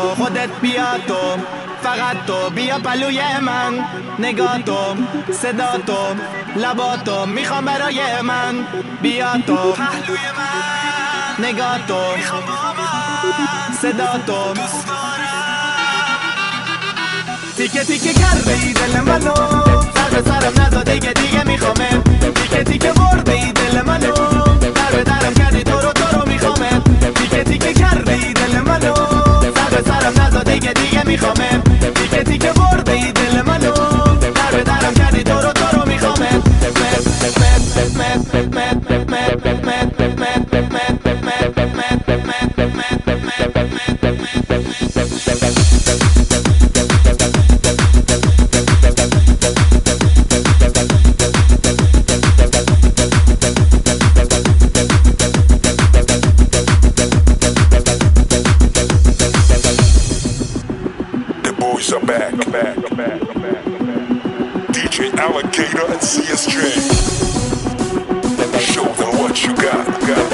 خودت بیا تو، فقط تو بیا پلوی من. نگاه تو، صدا تو، لبا تو میخوام برای من. بیا تو پهلوی من، نگاه تو میخوام با من. صدا تو دوست دارم. تیکه تیکه کرده ای دل منو، سر به سرم نزا دیگه میخوامه. تیکه تیکه برده ای دل منو، در به درم کردی تو رو میخوامه. تیکه تیکه کرده ای دل منو، سر به سرم نزا دیگه میخوامه. تیکه تیکه برده ای دل منو، در به درم کردی تو رو میخوامه. Boys are back. DJ Alligator and CSJ. Show them what you got.